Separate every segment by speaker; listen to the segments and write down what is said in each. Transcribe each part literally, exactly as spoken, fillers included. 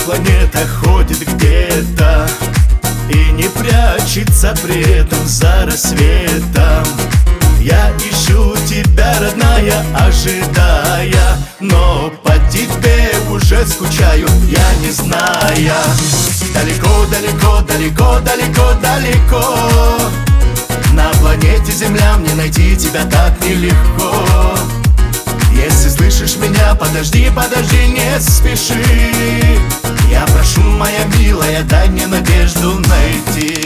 Speaker 1: планета ходит где-то и не прячется при этом за рассветом. Я ищу тебя, родная, ожидая, но по тебе уже скучаю, я не зная. Далеко, далеко, далеко, далеко, далеко на планете Земля мне найти тебя так нелегко. Если слышишь меня, подожди, подожди, не спеши. Я прошу, моя милая, дай мне надежду найти.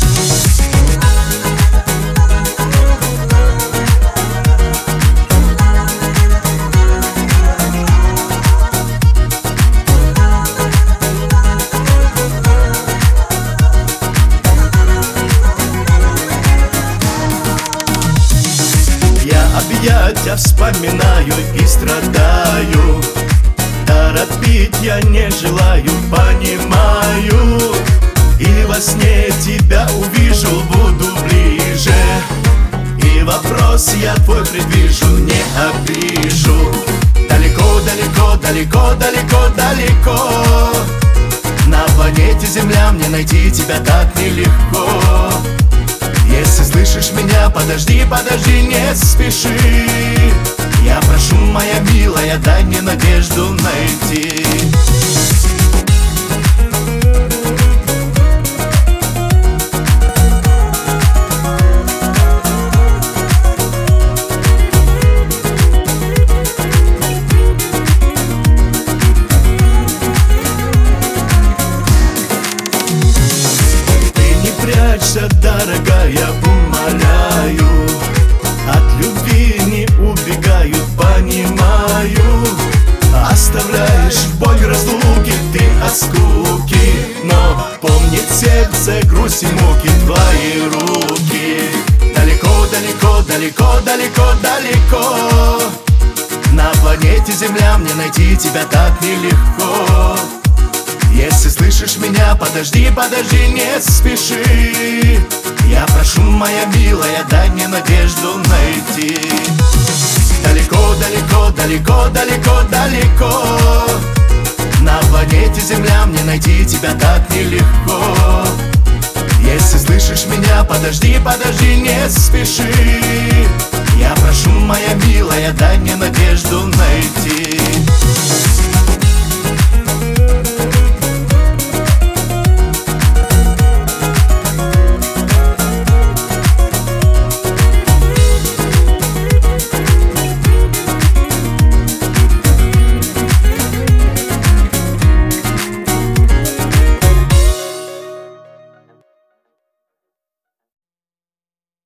Speaker 1: Объятия вспоминаю и страдаю, торопить я не желаю, понимаю. И во сне тебя увижу, буду ближе, и вопрос я твой предвижу, не обижу. Далеко, далеко, далеко, далеко, далеко на планете Земля мне найти тебя так нелегко. Если слышишь меня, подожди, подожди, не спеши. Я прошу, моя милая, дай мне надежду найти. Дорогая, умоляю, от любви не убегаю, понимаю. Оставляешь боль разлуки ты от скуки, но помнит сердце грусть и муки твои руки. Далеко, далеко, далеко, далеко, далеко на планете Земля мне найти тебя так нелегко. Если слышишь меня, подожди, подожди, не спеши. Я прошу, моя милая, дай мне надежду найти. Далеко, далеко, далеко, далеко, далеко на планете Земля мне найти тебя так нелегко. Если слышишь меня, подожди, подожди, не спеши. Я прошу, моя милая, дай